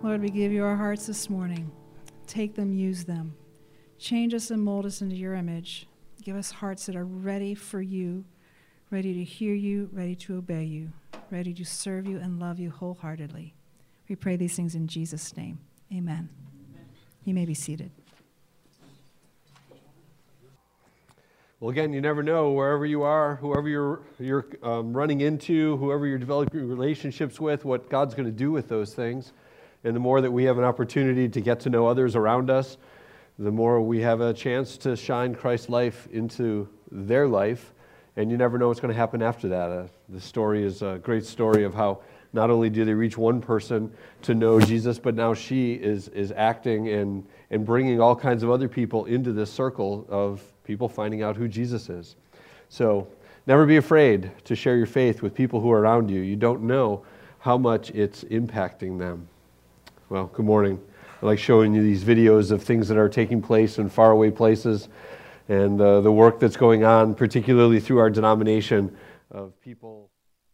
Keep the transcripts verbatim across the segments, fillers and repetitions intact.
Lord, we give you our hearts this morning. Take them, use them. Change us and mold us into your image. Give us hearts that are ready for you, ready to hear you, ready to obey you, ready to serve you and love you wholeheartedly. We pray these things in Jesus' name. Amen. Amen. You may be seated. Well, again, you never know wherever you are, whoever you're you're um, running into, whoever you're developing relationships with, what God's going to do with those things. And the more that we have an opportunity to get to know others around us, the more we have a chance to shine Christ's life into their life. And you never know what's going to happen after that. Uh, the story is a great story of how not only do they reach one person to know Jesus, but now she is is acting and, and bringing all kinds of other people into this circle of people finding out who Jesus is. So never be afraid to share your faith with people who are around you. You don't know how much it's impacting them. Well, good morning. I like showing you these videos of things that are taking place in faraway places and uh, the work that's going on, particularly through our denomination of people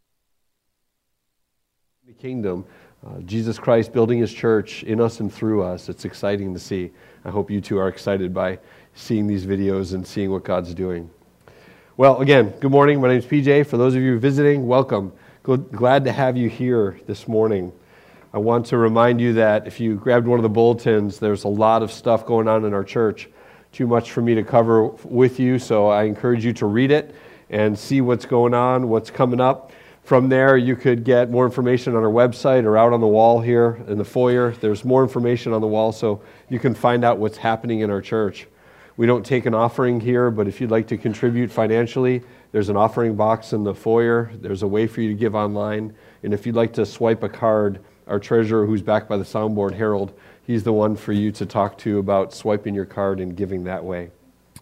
in the kingdom. Uh, Jesus Christ building His church in us and through us. It's exciting to see. I hope you too are excited by seeing these videos and seeing what God's doing. Well, again, good morning. My name is P J. For those of you visiting, welcome. Glad to have you here this morning. I want to remind you that if you grabbed one of the bulletins, there's a lot of stuff going on in our church. Too much for me to cover with you, so I encourage you to read it and see what's going on, what's coming up. From there, you could get more information on our website or out on the wall here in the foyer. There's more information on the wall, so you can find out what's happening in our church. We don't take an offering here, but if you'd like to contribute financially, there's an offering box in the foyer. There's a way for you to give online. And if you'd like to swipe a card, our treasurer, who's back by the soundboard, Harold, he's the one for you to talk to about swiping your card and giving that way.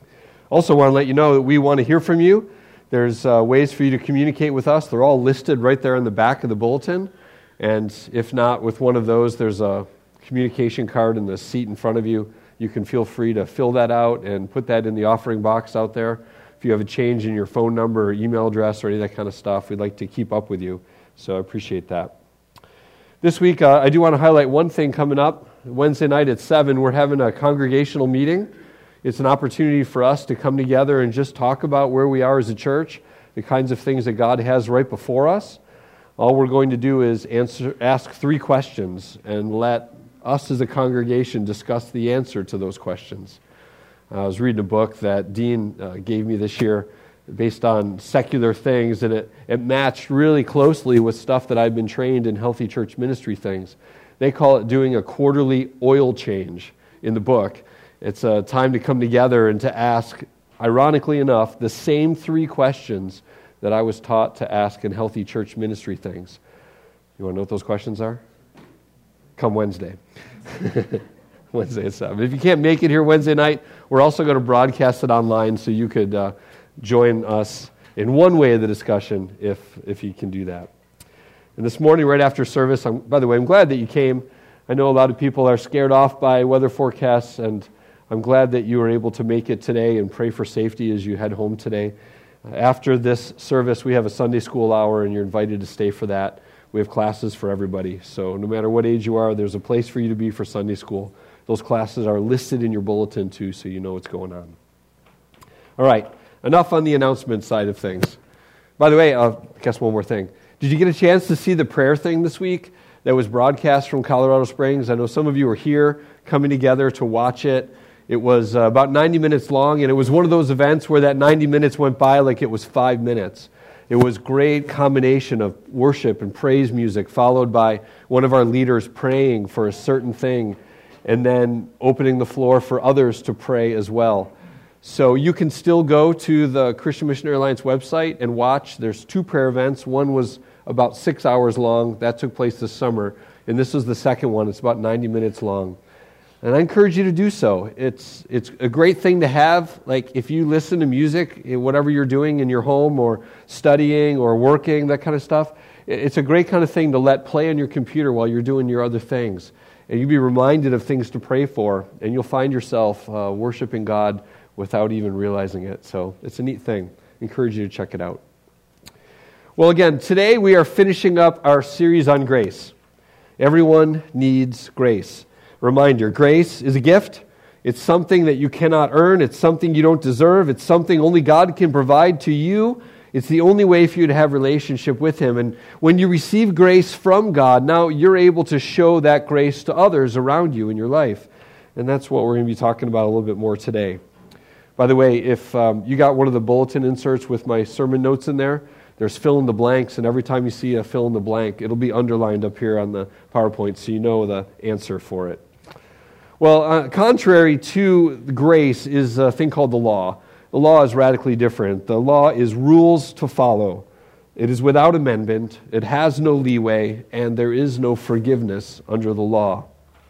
Also want to let you know that we want to hear from you. There's uh, ways for you to communicate with us. They're all listed right there in the back of the bulletin. And if not, with one of those, there's a communication card in the seat in front of you. You can feel free to fill that out and put that in the offering box out there. If you have a change in your phone number or email address or any of that kind of stuff, we'd like to keep up with you. So I appreciate that. This week, uh, I do want to highlight one thing coming up. Wednesday night at seven, we're having a congregational meeting. It's an opportunity for us to come together and just talk about where we are as a church, the kinds of things that God has right before us. All we're going to do is answer, ask three questions and let us as a congregation discuss the answer to those questions. I was reading a book that Dean uh, gave me this year based on secular things, and it, it matched really closely with stuff that I've been trained in healthy church ministry things. They call it doing a quarterly oil change in the book. It's a time to come together and to ask, ironically enough, the same three questions that I was taught to ask in healthy church ministry things. You want to know what those questions are? Come Wednesday. Wednesday at seven. If you can't make it here Wednesday night, we're also going to broadcast it online so you could uh, join us in one way of the discussion if if you can do that. And this morning, right after service, I'm, by the way, I'm glad that you came. I know a lot of people are scared off by weather forecasts, and I'm glad that you were able to make it today and pray for safety as you head home today. After this service, we have a Sunday school hour, and you're invited to stay for that. We have classes for everybody, so no matter what age you are, there's a place for you to be for Sunday school. Those classes are listed in your bulletin too, so you know what's going on. All right, enough on the announcement side of things. By the way, uh, I guess one more thing. Did you get a chance to see the prayer thing this week that was broadcast from Colorado Springs? I know some of you were here coming together to watch it. It was uh, about ninety minutes long, and it was one of those events where that ninety minutes went by like it was five minutes. It was a great combination of worship and praise music, followed by one of our leaders praying for a certain thing, and then opening the floor for others to pray as well. So you can still go to the Christian Missionary Alliance website and watch. There's two prayer events. One was about six hours long. That took place this summer. And this is the second one. It's about ninety minutes long. And I encourage you to do so. It's it's a great thing to have. Like if you listen to music, whatever you're doing in your home or studying or working, that kind of stuff, it's a great kind of thing to let play on your computer while you're doing your other things. And you'll be reminded of things to pray for, and you'll find yourself uh, worshiping God without even realizing it. So it's a neat thing. I encourage you to check it out. Well, again, today we are finishing up our series on grace. Everyone needs grace. Reminder, grace is a gift. It's something that you cannot earn. It's something you don't deserve. It's something only God can provide to you. It's the only way for you to have relationship with Him. And when you receive grace from God, now you're able to show that grace to others around you in your life. And that's what we're going to be talking about a little bit more today. By the way, if um, you got one of the bulletin inserts with my sermon notes in there, there's fill in the blanks, and every time you see a fill in the blank, it'll be underlined up here on the PowerPoint so you know the answer for it. Well, uh, contrary to grace is a thing called the law. The law is radically different. The law is rules to follow. It is without amendment. It has no leeway, and there is no forgiveness under the law.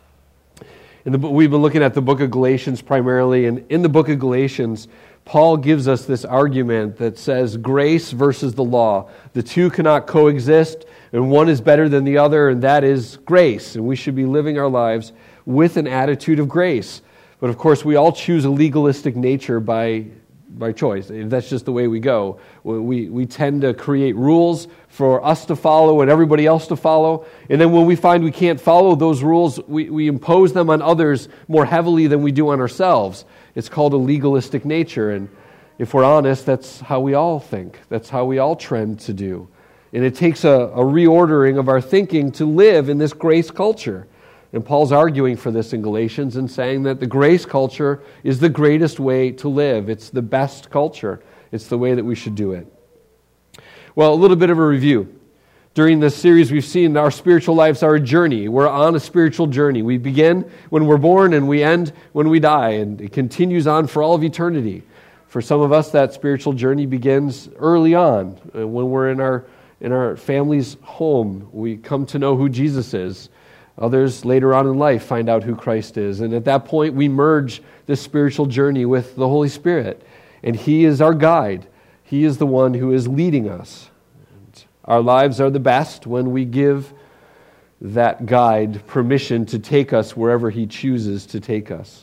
In the, we've been looking at the book of Galatians primarily, and in the book of Galatians, Paul gives us this argument that says grace versus the law. The two cannot coexist, and one is better than the other, and that is grace. And we should be living our lives with an attitude of grace. But of course, we all choose a legalistic nature by by choice. That's just the way we go. We we tend to create rules for us to follow and everybody else to follow. And then when we find we can't follow those rules, we, we impose them on others more heavily than we do on ourselves. It's called a legalistic nature. And if we're honest, that's how we all think. That's how we all trend to do. And it takes a, a reordering of our thinking to live in this grace culture. And Paul's arguing for this in Galatians and saying that the grace culture is the greatest way to live. It's the best culture. It's the way that we should do it. Well, a little bit of a review. During this series, we've seen our spiritual lives are a journey. We're on a spiritual journey. We begin when we're born and we end when we die. And it continues on for all of eternity. For some of us, that spiritual journey begins early on. When we're in our, in our family's home, we come to know who Jesus is. Others later on in life find out who Christ is. And at that point, we merge this spiritual journey with the Holy Spirit. And He is our guide. He is the one who is leading us. And our lives are the best when we give that guide permission to take us wherever He chooses to take us.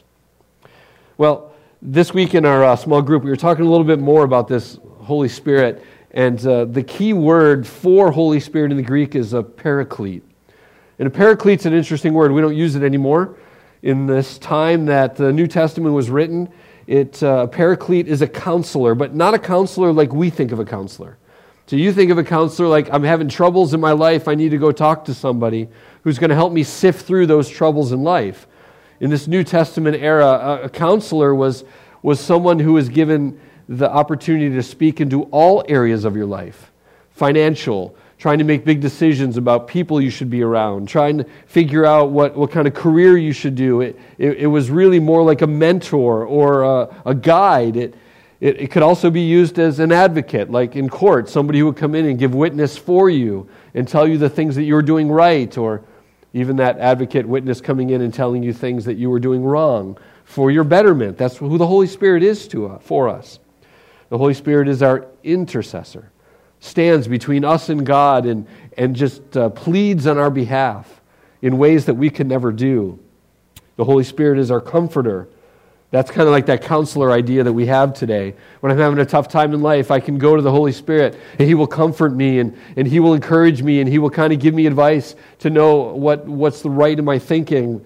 Well, this week in our uh, small group, we were talking a little bit more about this Holy Spirit. And uh, the key word for Holy Spirit in the Greek is a paraclete. And a paraclete's an interesting word. We don't use it anymore. In this time that the New Testament was written, it uh, a paraclete is a counselor, but not a counselor like we think of a counselor. So you think of a counselor like, I'm having troubles in my life, I need to go talk to somebody who's going to help me sift through those troubles in life. In this New Testament era, a, a counselor was, was someone who was given the opportunity to speak into all areas of your life. Financial, trying to make big decisions about people you should be around, trying to figure out what, what kind of career you should do. It, it, it was really more like a mentor or a, a guide. It, it, it could also be used as an advocate, like in court, somebody who would come in and give witness for you and tell you the things that you were doing right, or even that advocate witness coming in and telling you things that you were doing wrong for your betterment. That's who the Holy Spirit is to uh, for us. The Holy Spirit is our intercessor. Stands between us and God and, and just uh, pleads on our behalf in ways that we can never do. The Holy Spirit is our comforter. That's kind of like that counselor idea that we have today. When I'm having a tough time in life, I can go to the Holy Spirit and He will comfort me and, and He will encourage me and He will kind of give me advice to know what, what's the right in my thinking.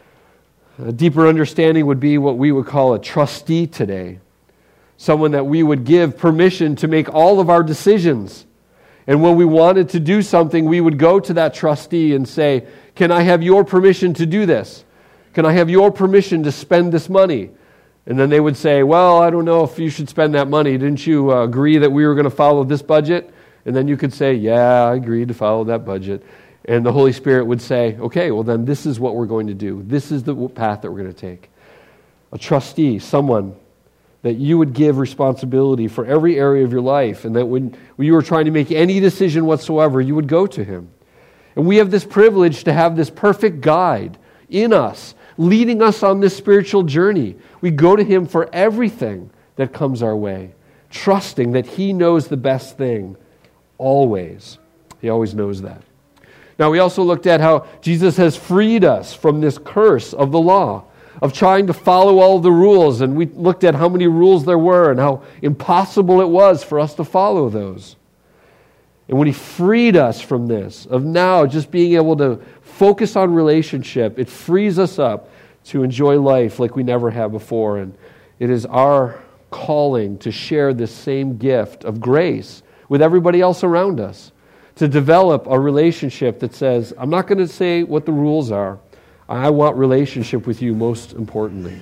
A deeper understanding would be what we would call a trustee today. Someone that we would give permission to make all of our decisions. And when we wanted to do something, we would go to that trustee and say, can I have your permission to do this? Can I have your permission to spend this money? And then they would say, well, I don't know if you should spend that money. Didn't you uh, agree that we were going to follow this budget? And then you could say, yeah, I agreed to follow that budget. And the Holy Spirit would say, okay, well then this is what we're going to do. This is the path that we're going to take. A trustee, someone that you would give responsibility for every area of your life, and that when, when you were trying to make any decision whatsoever, you would go to Him. And we have this privilege to have this perfect guide in us, leading us on this spiritual journey. We go to Him for everything that comes our way, trusting that He knows the best thing always. He always knows that. Now, we also looked at how Jesus has freed us from this curse of the law, of trying to follow all the rules, and we looked at how many rules there were and how impossible it was for us to follow those. And when He freed us from this, of now just being able to focus on relationship, it frees us up to enjoy life like we never have before. And it is our calling to share this same gift of grace with everybody else around us, to develop a relationship that says, I'm not going to say what the rules are. I want relationship with you most importantly.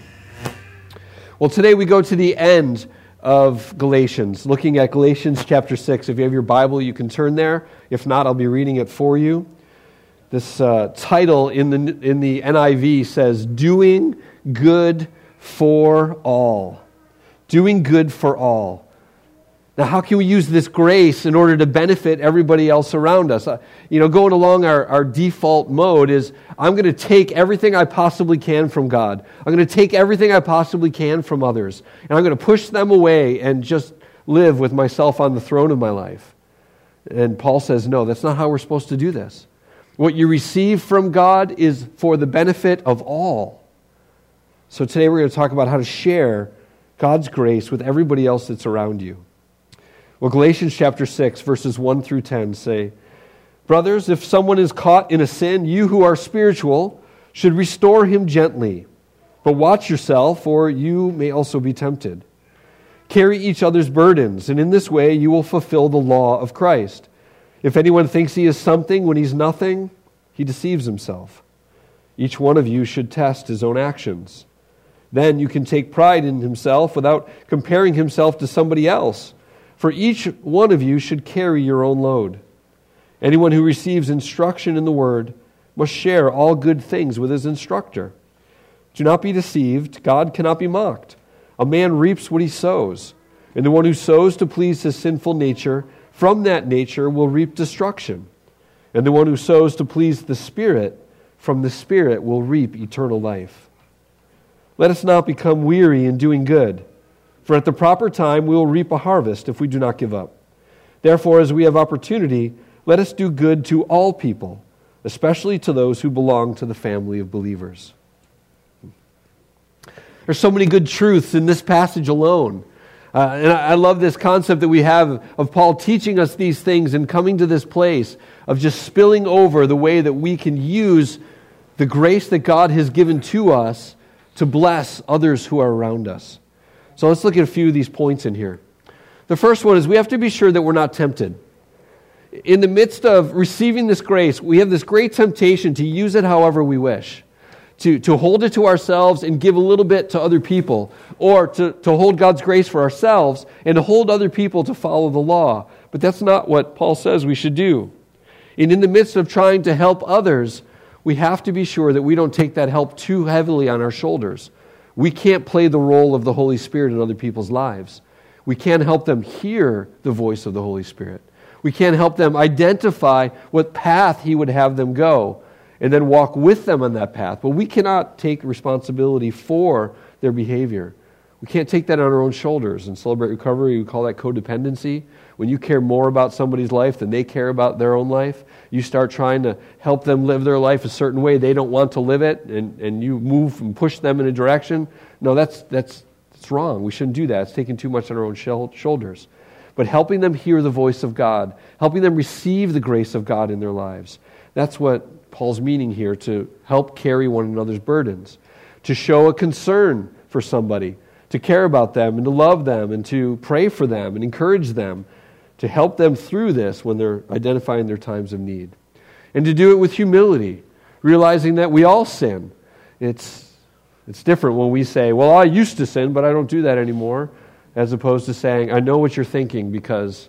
Well, today we go to the end of Galatians, looking at Galatians chapter six. If you have your Bible, you can turn there. If not, I'll be reading it for you. This uh, title in the in the N I V says, Doing Good for All. Doing good for all. Now, how can we use this grace in order to benefit everybody else around us? Uh, you know, going along our, our default mode is, I'm going to take everything I possibly can from God. I'm going to take everything I possibly can from others. And I'm going to push them away and just live with myself on the throne of my life. And Paul says, no, that's not how we're supposed to do this. What you receive from God is for the benefit of all. So today we're going to talk about how to share God's grace with everybody else that's around you. Well, Galatians chapter six, verses one through ten say, Brothers, if someone is caught in a sin, you who are spiritual should restore him gently. But watch yourself, or you may also be tempted. Carry each other's burdens, and in this way you will fulfill the law of Christ. If anyone thinks he is something when he's nothing, he deceives himself. Each one of you should test his own actions. Then you can take pride in himself without comparing himself to somebody else. For each one of you should carry your own load. Anyone who receives instruction in the word must share all good things with his instructor. Do not be deceived. God cannot be mocked. A man reaps what he sows, and the one who sows to please his sinful nature, from that nature will reap destruction. And the one who sows to please the Spirit, from the Spirit will reap eternal life. Let us not become weary in doing good, for at the proper time we will reap a harvest if we do not give up. Therefore, as we have opportunity, let us do good to all people, especially to those who belong to the family of believers. There's so many good truths in this passage alone. Uh, and I, I love this concept that we have of Paul teaching us these things and coming to this place of just spilling over the way that we can use the grace that God has given to us to bless others who are around us. So let's look at a few of these points in here. The first one is we have to be sure that we're not tempted. In the midst of receiving this grace, we have this great temptation to use it however we wish, to, to hold it to ourselves and give a little bit to other people, or to, to hold God's grace for ourselves and to hold other people to follow the law. But that's not what Paul says we should do. And in the midst of trying to help others, we have to be sure that we don't take that help too heavily on our shoulders. We can't play the role of the Holy Spirit in other people's lives. We can't help them hear the voice of the Holy Spirit. We can't help them identify what path He would have them go and then walk with them on that path. But we cannot take responsibility for their behavior. We can't take that on our own shoulders. In Celebrate Recovery, we call that codependency. When you care more about somebody's life than they care about their own life, you start trying to help them live their life a certain way. They don't want to live it, and, and you move and push them in a direction. No, that's that's that's wrong. We shouldn't do that. It's taking too much on our own shoulders. But helping them hear the voice of God, helping them receive the grace of God in their lives. That's what Paul's meaning here, to help carry one another's burdens, to show a concern for somebody, to care about them and to love them and to pray for them and encourage them, to help them through this when they're identifying their times of need. And to do it with humility, realizing that we all sin. It's, it's different when we say, well, I used to sin, but I don't do that anymore, as opposed to saying, I know what you're thinking because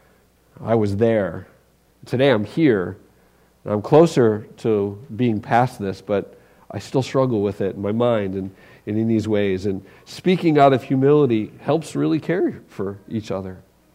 I was there. Today I'm here. I'm closer to being past this, but I still struggle with it in my mind and, and in these ways. And speaking out of humility helps really care for each other.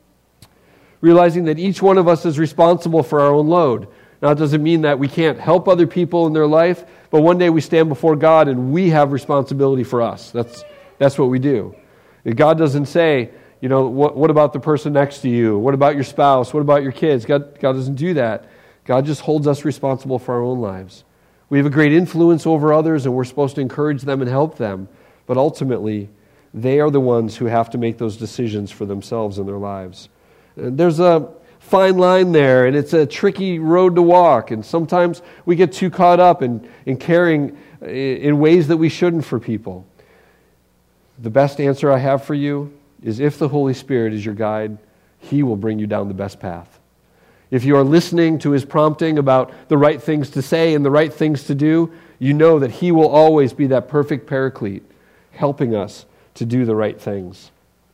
Realizing that each one of us is responsible for our own load. Now, it doesn't mean that we can't help other people in their life, but one day we stand before God and we have responsibility for us. That's that's what we do. God doesn't say, you know, what, what about the person next to you? What about your spouse? What about your kids? God, God doesn't do that. God just holds us responsible for our own lives. We have a great influence over others, and we're supposed to encourage them and help them. But ultimately, they are the ones who have to make those decisions for themselves in their lives. There's a fine line there, and it's a tricky road to walk, and sometimes we get too caught up in, in caring in ways that we shouldn't for people. The best answer I have for you is if the Holy Spirit is your guide, He will bring you down the best path. If you are listening to His prompting about the right things to say and the right things to do, you know that He will always be that perfect paraclete, helping us to do the right things.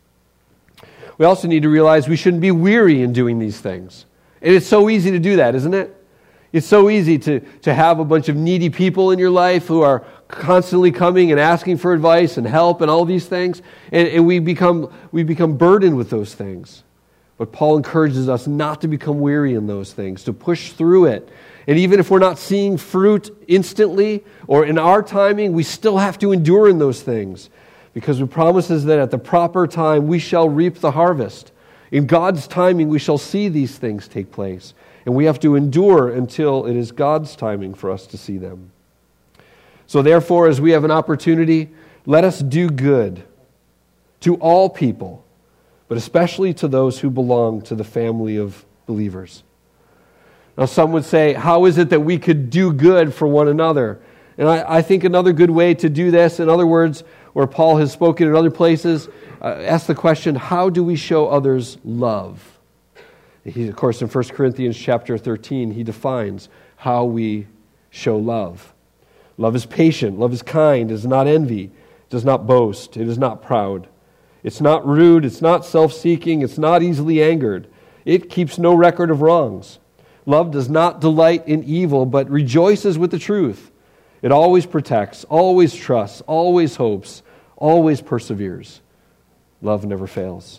We also need to realize we shouldn't be weary in doing these things. And it's so easy to do that, isn't it? It's so easy to, to have a bunch of needy people in your life who are constantly coming and asking for advice and help and all these things. And, and we become we become burdened with those things. But Paul encourages us not to become weary in those things, to push through it. And even if we're not seeing fruit instantly or in our timing, we still have to endure in those things, because He promises that at the proper time we shall reap the harvest. In God's timing we shall see these things take place. And we have to endure until it is God's timing for us to see them. So therefore, as we have an opportunity, let us do good to all people, but especially to those who belong to the family of believers. Now, some would say, how is it that we could do good for one another? And I, I think another good way to do this, in other words, where Paul has spoken in other places, uh, ask the question, how do we show others love? He, of course, in First Corinthians chapter thirteen, he defines how we show love. Love is patient, love is kind, does not envy, does not boast, it is not proud. It's not rude, it's not self-seeking, it's not easily angered. It keeps no record of wrongs. Love does not delight in evil, but rejoices with the truth. It always protects, always trusts, always hopes, always perseveres. Love never fails.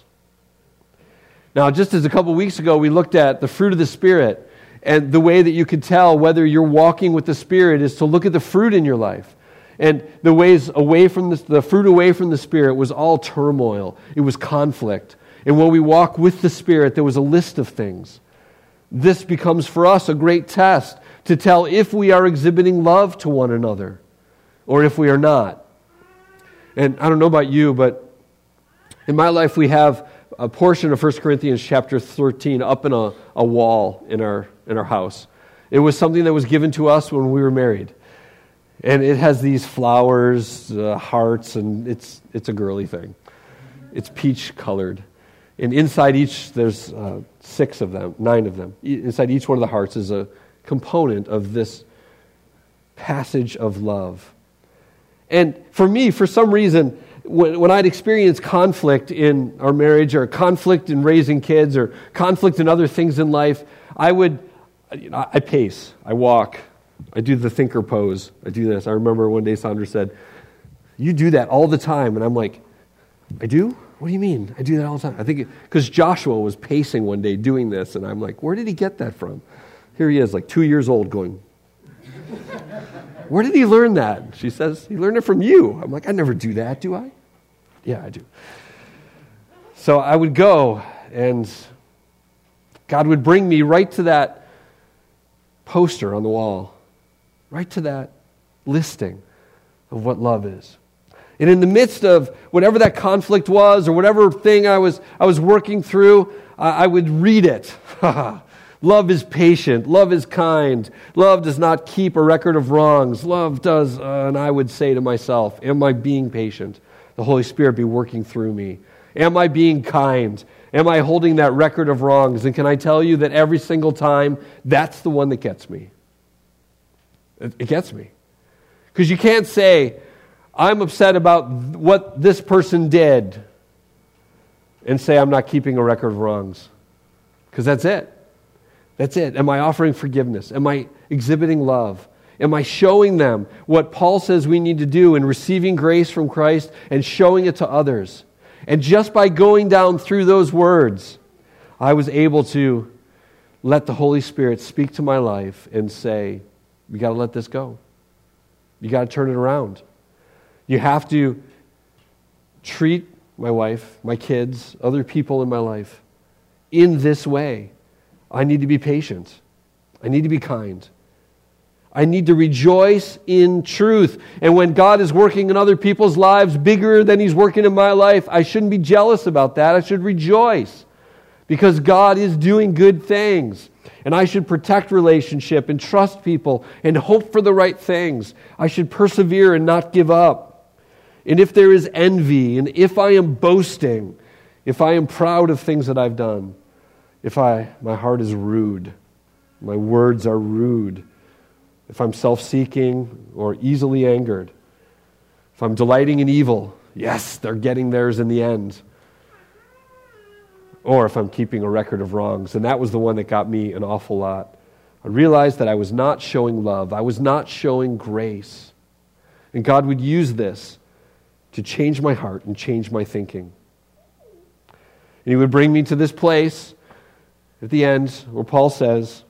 Now, just as a couple weeks ago, we looked at the fruit of the Spirit, and the way that you can tell whether you're walking with the Spirit is to look at the fruit in your life. And the ways away from the, the fruit away from the Spirit was all turmoil. It was conflict. And when we walk with the Spirit, there was a list of things. This becomes for us a great test to tell if we are exhibiting love to one another or if we are not. And I don't know about you, but in my life we have a portion of First Corinthians chapter thirteen up in a, a wall in our in our house. It was something that was given to us when we were married. And it has these flowers, uh, hearts, and it's it's a girly thing. It's peach colored. And inside each, there's uh, six of them, nine of them. E- inside each one of the hearts is a component of this passage of love. And for me, for some reason, when, when I'd experience conflict in our marriage or conflict in raising kids or conflict in other things in life, I would, you know, I pace, I walk, I do the thinker pose, I do this. I remember one day Sandra said, "You do that all the time." And I'm like, "I do? What do you mean? I do that all the time." I think because Joshua was pacing one day doing this, and I'm like, where did he get that from? Here he is, like two years old, going, "Where did he learn that?" She says, "He learned it from you." I'm like, "I never do that, do I?" "Yeah, I do." So I would go, and God would bring me right to that poster on the wall, right to that listing of what love is. And in the midst of whatever that conflict was or whatever thing I was I was working through, I, I would read it. Love is patient. Love is kind. Love does not keep a record of wrongs. Love does, uh, and I would say to myself, am I being patient? The Holy Spirit be working through me. Am I being kind? Am I holding that record of wrongs? And can I tell you that every single time, that's the one that gets me. It, it gets me. Because you can't say, I'm upset about what this person did, and say I'm not keeping a record of wrongs. Because that's it. That's it. Am I offering forgiveness? Am I exhibiting love? Am I showing them what Paul says we need to do in receiving grace from Christ and showing it to others? And just by going down through those words, I was able to let the Holy Spirit speak to my life and say, you got to let this go. You got to turn it around. You have to treat my wife, my kids, other people in my life in this way. I need to be patient. I need to be kind. I need to rejoice in truth. And when God is working in other people's lives bigger than He's working in my life, I shouldn't be jealous about that. I should rejoice because God is doing good things. And I should protect relationship and trust people and hope for the right things. I should persevere and not give up. And if there is envy, and if I am boasting, if I am proud of things that I've done, if I my heart is rude, my words are rude, if I'm self-seeking or easily angered, if I'm delighting in evil, yes, they're getting theirs in the end. Or if I'm keeping a record of wrongs. And that was the one that got me an awful lot. I realized that I was not showing love. I was not showing grace. And God would use this to change my heart and change my thinking. And He would bring me to this place at the end where Paul says,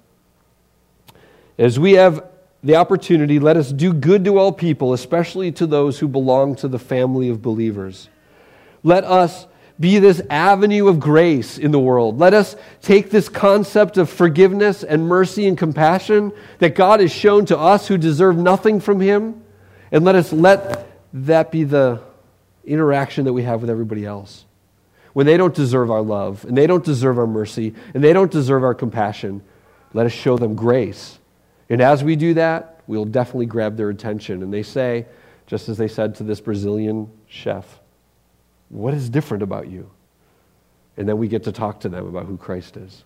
as we have the opportunity, let us do good to all people, especially to those who belong to the family of believers. Let us be this avenue of grace in the world. Let us take this concept of forgiveness and mercy and compassion that God has shown to us who deserve nothing from Him, and let us let that be the interaction that we have with everybody else. When they don't deserve our love, and they don't deserve our mercy, and they don't deserve our compassion, let us show them grace. And as we do that, we'll definitely grab their attention. And they say, just as they said to this Brazilian chef, what is different about you? And then we get to talk to them about who Christ is.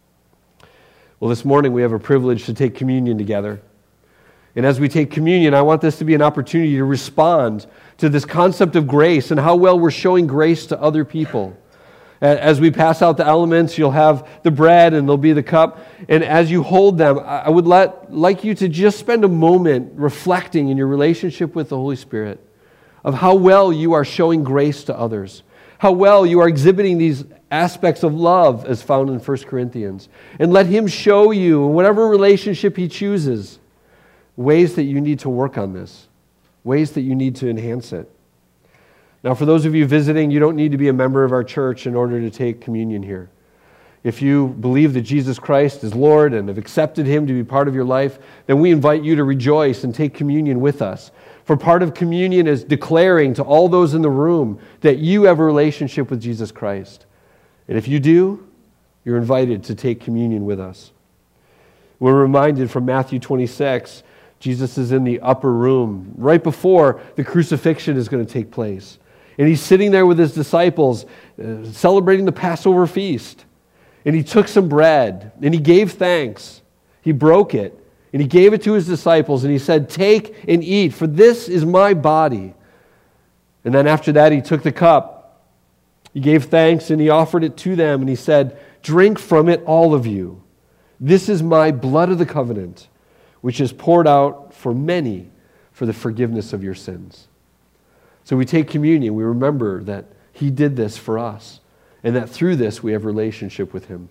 Well, this morning we have a privilege to take communion together. And as we take communion, I want this to be an opportunity to respond to this concept of grace and how well we're showing grace to other people. As we pass out the elements, you'll have the bread and there'll be the cup. And as you hold them, I would let, like you to just spend a moment reflecting in your relationship with the Holy Spirit of how well you are showing grace to others, how well you are exhibiting these aspects of love as found in First Corinthians. And let Him show you, in whatever relationship He chooses, ways that you need to work on this, ways that you need to enhance it. Now, for those of you visiting, you don't need to be a member of our church in order to take communion here. If you believe that Jesus Christ is Lord and have accepted Him to be part of your life, then we invite you to rejoice and take communion with us. For part of communion is declaring to all those in the room that you have a relationship with Jesus Christ. And if you do, you're invited to take communion with us. We're reminded from Matthew twenty-six, Jesus is in the upper room right before the crucifixion is going to take place. And He's sitting there with His disciples uh, celebrating the Passover feast. And He took some bread and He gave thanks. He broke it and He gave it to His disciples and He said, "Take and eat, for this is my body." And then after that He took the cup. He gave thanks and He offered it to them and He said, "Drink from it, all of you. This is my blood of the covenant, which is poured out for many for the forgiveness of your sins." So we take communion, we remember that He did this for us, and that through this we have a relationship with Him.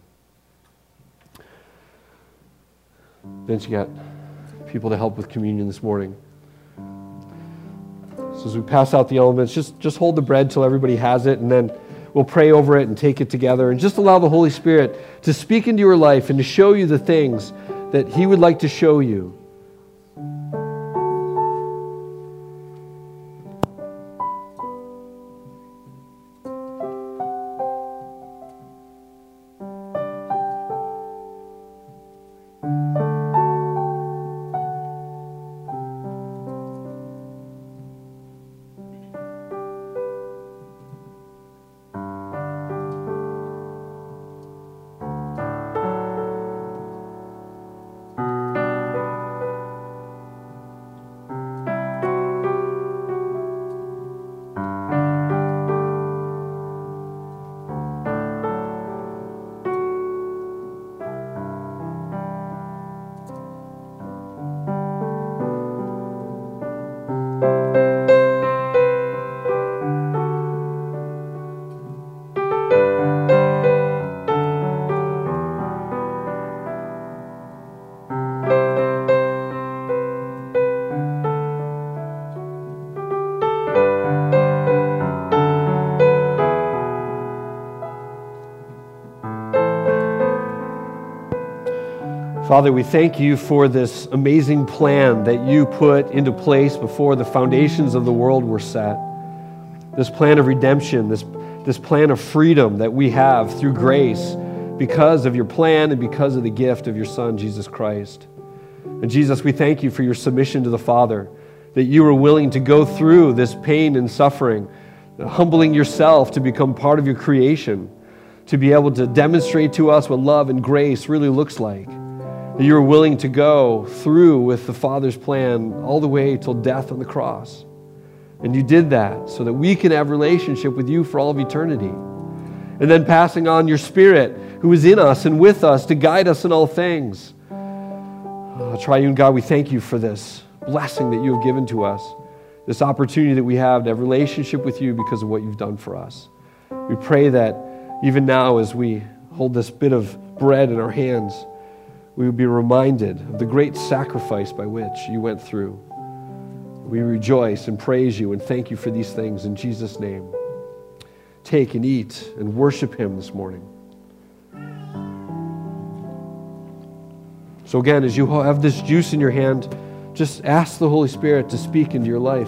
Vince, you got people to help with communion this morning. So as we pass out the elements, just, just hold the bread till everybody has it, and then we'll pray over it and take it together, and just allow the Holy Spirit to speak into your life and to show you the things that He would like to show you. Father, we thank You for this amazing plan that You put into place before the foundations of the world were set. This plan of redemption, this, this plan of freedom that we have through grace because of your plan and because of the gift of your Son, Jesus Christ. And Jesus, we thank you for your submission to the Father, that you were willing to go through this pain and suffering, humbling yourself to become part of your creation, to be able to demonstrate to us what love and grace really looks like. That you were willing to go through with the Father's plan all the way till death on the cross. And you did that so that we can have relationship with you for all of eternity. And then passing on your Spirit who is in us and with us to guide us in all things. Oh, Triune God, we thank you for this blessing that you have given to us, this opportunity that we have to have relationship with you because of what you've done for us. We pray that even now as we hold this bit of bread in our hands, we would be reminded of the great sacrifice by which you went through. We rejoice and praise you and thank you for these things in Jesus' name. Take and eat and worship him this morning. So again, as you have this juice in your hand, just ask the Holy Spirit to speak into your life.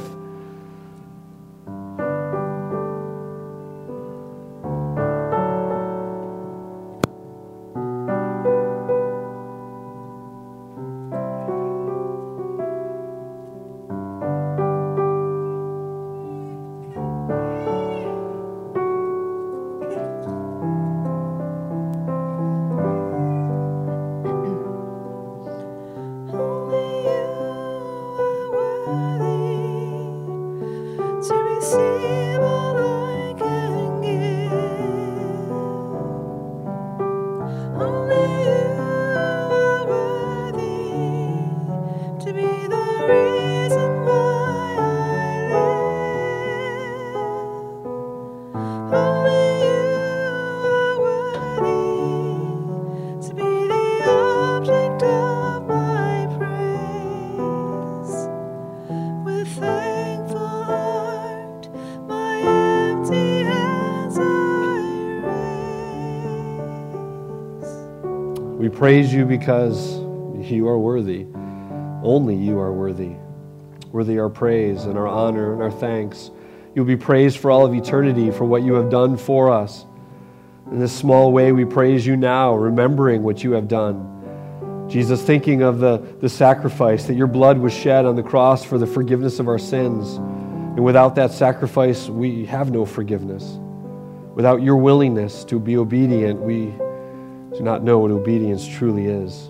We praise you because you are worthy. Only you are worthy. Worthy our praise and our honor and our thanks. You'll be praised for all of eternity for what you have done for us. In this small way, we praise you now, remembering what you have done. Jesus, thinking of the, the sacrifice, that your blood was shed on the cross for the forgiveness of our sins. And without that sacrifice, we have no forgiveness. Without your willingness to be obedient, we do not know what obedience truly is.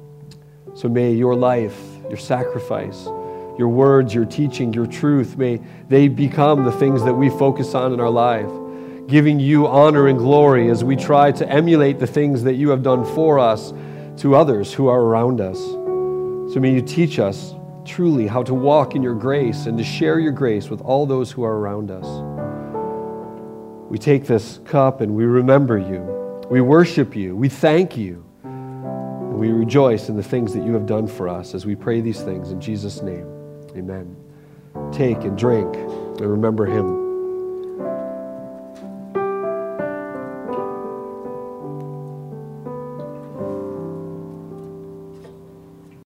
So may your life, your sacrifice, your words, your teaching, your truth, may they become the things that we focus on in our life, giving you honor and glory as we try to emulate the things that you have done for us to others who are around us. So may you teach us truly how to walk in your grace and to share your grace with all those who are around us. We take this cup and we remember you. We worship you. We thank you. And we rejoice in the things that you have done for us as we pray these things in Jesus' name. Amen. Take and drink and remember him.